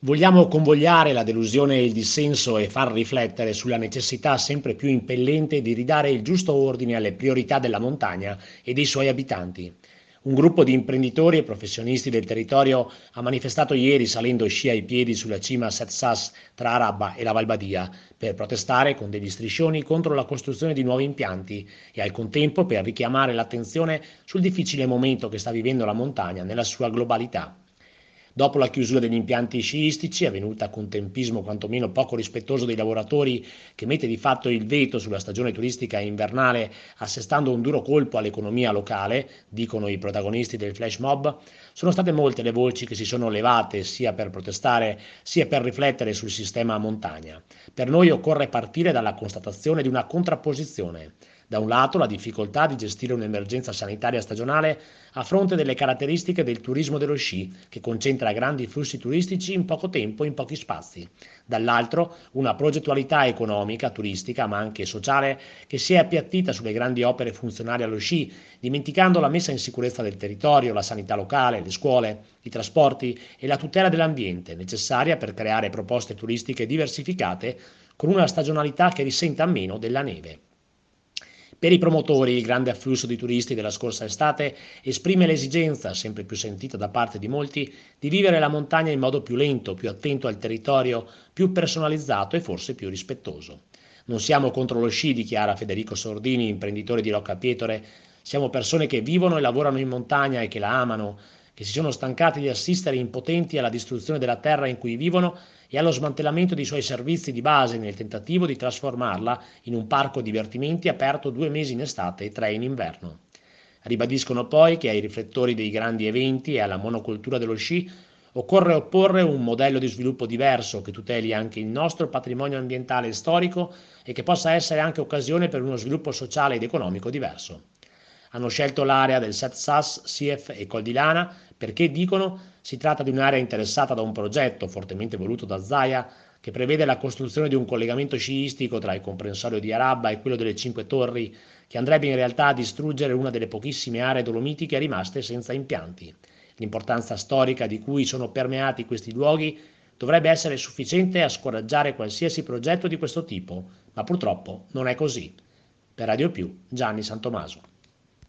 Vogliamo convogliare la delusione e il dissenso e far riflettere sulla necessità sempre più impellente di ridare il giusto ordine alle priorità della montagna e dei suoi abitanti. Un gruppo di imprenditori e professionisti del territorio ha manifestato ieri salendo sci ai piedi sulla cima Set Sas tra Arabba e la Valbadia per protestare con degli striscioni contro la costruzione di nuovi impianti e al contempo per richiamare l'attenzione sul difficile momento che sta vivendo la montagna nella sua globalità. Dopo la chiusura degli impianti sciistici, avvenuta con tempismo quantomeno poco rispettoso dei lavoratori, che mette di fatto il veto sulla stagione turistica invernale, assestando un duro colpo all'economia locale, dicono i protagonisti del flash mob, sono state molte le voci che si sono levate sia per protestare sia per riflettere sul sistema montagna. Per noi occorre partire dalla constatazione di una contrapposizione. Da un lato la difficoltà di gestire un'emergenza sanitaria stagionale a fronte delle caratteristiche del turismo dello sci, che concentra grandi flussi turistici in poco tempo in pochi spazi. Dall'altro una progettualità economica, turistica, ma anche sociale, che si è appiattita sulle grandi opere funzionali allo sci, dimenticando la messa in sicurezza del territorio, la sanità locale, le scuole, i trasporti e la tutela dell'ambiente, necessaria per creare proposte turistiche diversificate con una stagionalità che risenta meno della neve. Per i promotori il grande afflusso di turisti della scorsa estate esprime l'esigenza, sempre più sentita da parte di molti, di vivere la montagna in modo più lento, più attento al territorio, più personalizzato e forse più rispettoso. Non siamo contro lo sci, dichiara Federico Sordini, imprenditore di Roccapietore, siamo persone che vivono e lavorano in montagna e che la amano, che si sono stancati di assistere impotenti alla distruzione della terra in cui vivono e allo smantellamento dei suoi servizi di base nel tentativo di trasformarla in un parco divertimenti aperto 2 mesi in estate e 3 in inverno. Ribadiscono poi che ai riflettori dei grandi eventi e alla monocultura dello sci occorre opporre un modello di sviluppo diverso che tuteli anche il nostro patrimonio ambientale e storico e che possa essere anche occasione per uno sviluppo sociale ed economico diverso. Hanno scelto l'area del Set Sas, Sief e Col di Lana perché, dicono, si tratta di un'area interessata da un progetto fortemente voluto da Zaia che prevede la costruzione di un collegamento sciistico tra il comprensorio di Arabba e quello delle Cinque Torri, che andrebbe in realtà a distruggere una delle pochissime aree dolomitiche rimaste senza impianti. L'importanza storica di cui sono permeati questi luoghi dovrebbe essere sufficiente a scoraggiare qualsiasi progetto di questo tipo, ma purtroppo non è così. Per Radio Più, Gianni Santomaso.